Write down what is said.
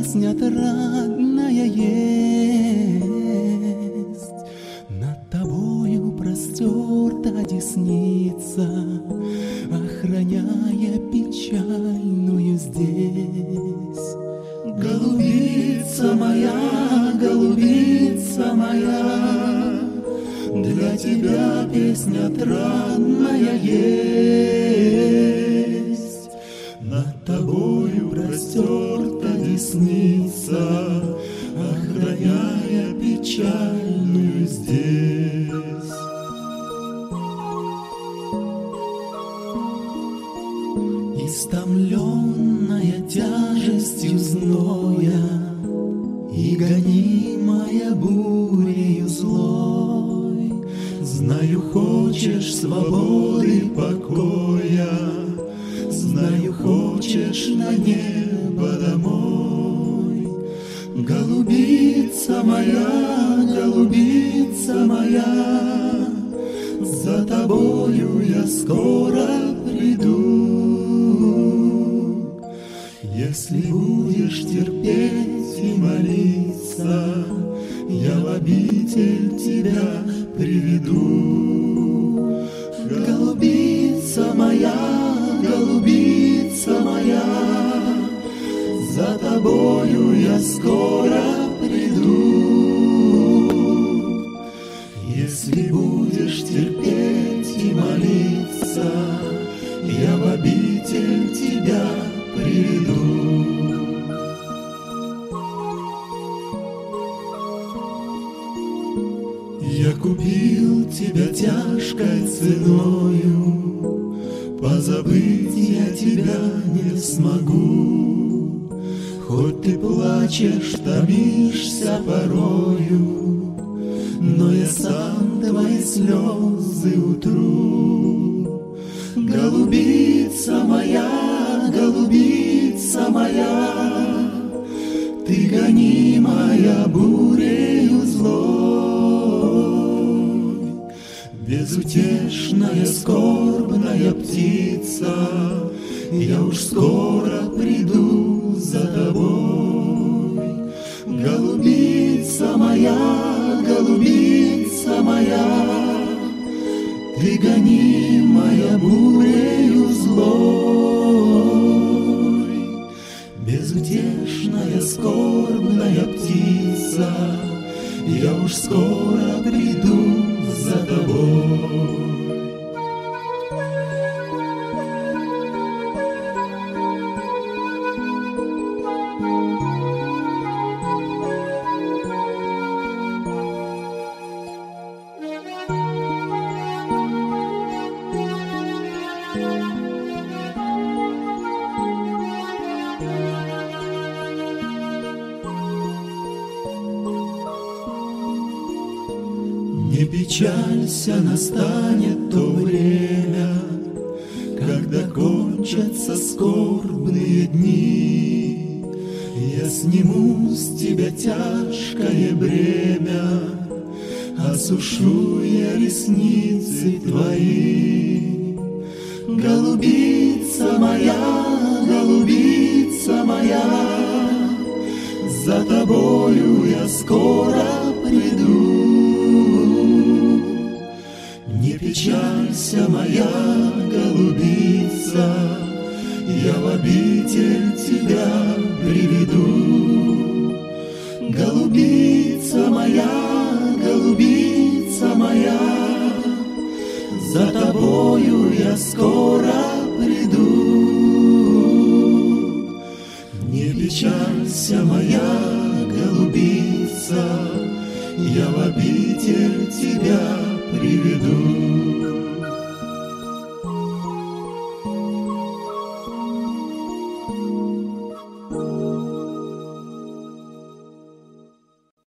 песня отрадная есть. Над тобою простерта десница, охраняя печальную здесь. Голубица моя, для тебя песня отрадная есть. Над тобою простерта десница, охраняя печальную здесь. Истомленная тяжестью зноя и гонимая бурею злой, знаю, хочешь свободы, покоя, знаю, хочешь на небо домой. Голубица моя, за тобою я скоро приду. Если будешь терпеть и молиться, я в обитель тебя приведу. Голубица моя, за тобою я скоро приду. Если будешь терпеть и молиться, я в обитель тебя приведу. Я купил тебя тяжкой ценою, позабыть я тебя не смогу. Хоть ты плачешь, томишься порою, но я сам твои слезы утру. Голубица моя, ты гонимая бурею злой, безутешная скорбная птица, я уж скоро приду за тобой. Голубица моя, ты гонимая бурею злой, безутешная скорбная птица, я уж скоро приду за тобой. Не печалься, настанет то время, когда кончатся скорбные дни. Я сниму с тебя тяжкое бремя, осушу я ресницы твои. Голубица моя, за тобою я скоро приду. Не печалься, моя голубица, я в обитель тебя приведу. Голубица моя, за тобою я скоро приду. Не печалься, моя голубица, я в обитель тебя приведу.